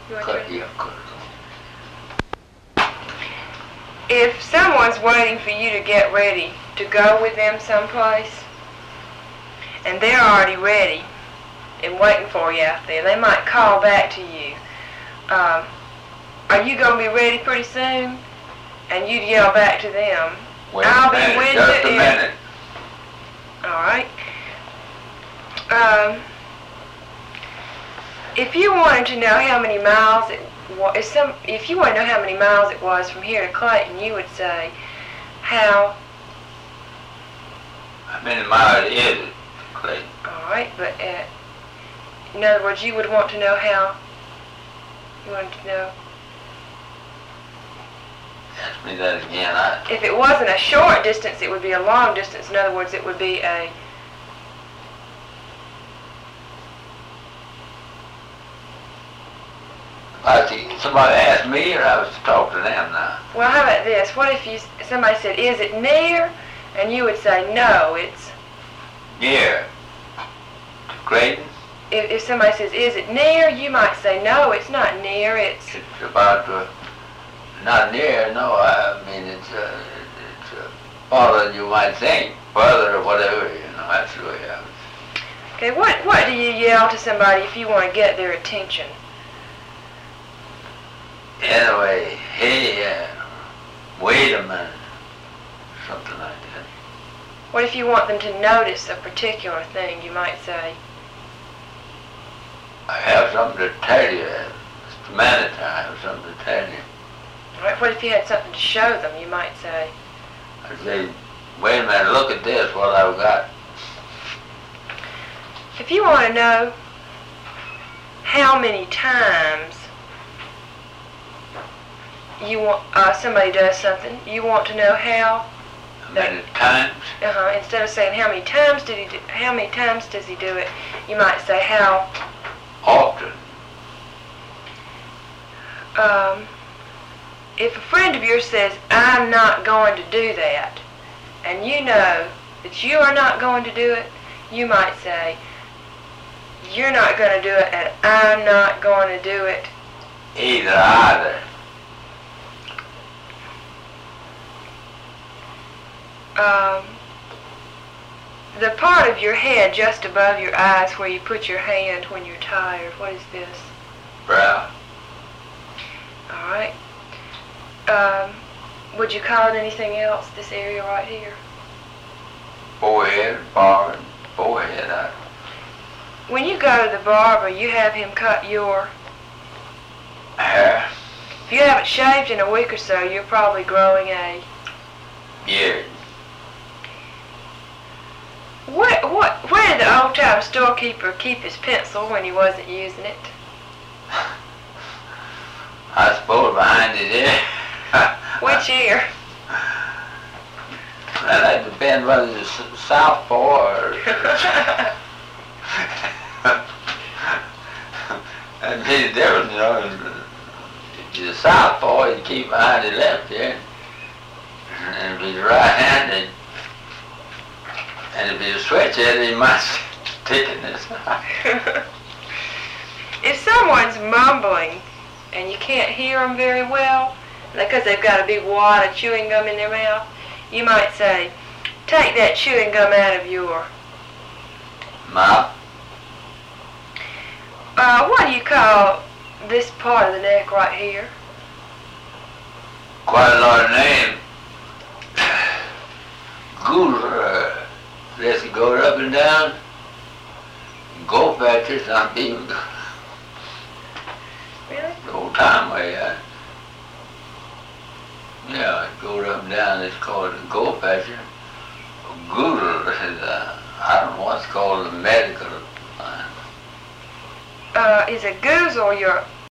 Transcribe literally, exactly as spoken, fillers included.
You want Cut, to? yeah, cut it off. If someone's waiting for you to get ready to go with them someplace, and they're already ready and waiting for you out there, they might call back to you. Um, are you going to be ready pretty soon? And you'd yell back to them, Wait I'll a minute, be with just you. a minute. All right. Um, if you wanted to know how many miles it was, if, some, if you want to know how many miles it was from here to Clayton, you would say, how? How many miles is it, Clayton? All right, but uh, in other words, you would want to know how. You wanted to know. Ask me that again. I, If it wasn't a short distance, it would be a long distance. In other words, it would be a I see somebody asked me, or I was to talk to them now. well, how about this? What if you somebody said, is it near? And you would say, no, it's... Near. To Clayton? If, if somebody says, is it near? You might say, no, it's not near, it's... It's about, uh, not near, no, I mean, it's, uh, it's uh, farther than you might think, further or whatever, you know, that's the way I was. Okay, what, what do you yell to somebody if you want to get their attention? Anyway, hey, uh, wait a minute, something like that. What if you want them to notice a particular thing? You might say, I have something to tell you, Mister Manager, I have something to tell you. all right, what if you had something to show them? You might say, I say, wait a minute, look at this, what I've got. if you want to know how many times you want uh, somebody does something, you want to know how. How many times? Uh-huh. Instead of saying how many times did he do, how many times does he do it, you might say how Often. um, if a friend of yours says, I'm not going to do that, and you know that you are not going to do it, you might say, you're not going to do it, and I'm not going to do it. Either, either. Um, the part of your head just above your eyes where you put your hand when you're tired, what is this? Brow. All right. Um, would you call it anything else, this area right here? Forehead, forehead, forehead. I, When you go to the barber, you have him cut your... hair, If you haven't shaved in a week or so, you're probably growing a... beard. What, what, where did the old-time storekeeper keep his pencil when he wasn't using it? I suppose behind his ear. Which ear? Well, that depends whether it's southpaw or... That'd be the difference, you know. If you're southpaw, you keep behind the left ear. And if you're right-handed, and if you switch it, you might stick in this side. If someone's mumbling and you can't hear them very well, because they've got a big wad of chewing gum in their mouth, you might say, take that chewing gum out of your... Mouth. Uh, what do you call this part of the neck right here? Quite a lot of name. Goose. Yes, it goes up and down. Go fetcher, some people go. Really? The old time way, uh, yeah, it goes up and down. It's called a go fetcher. Goodle is, uh, I don't know what's called a medical line. Uh, is a goozle your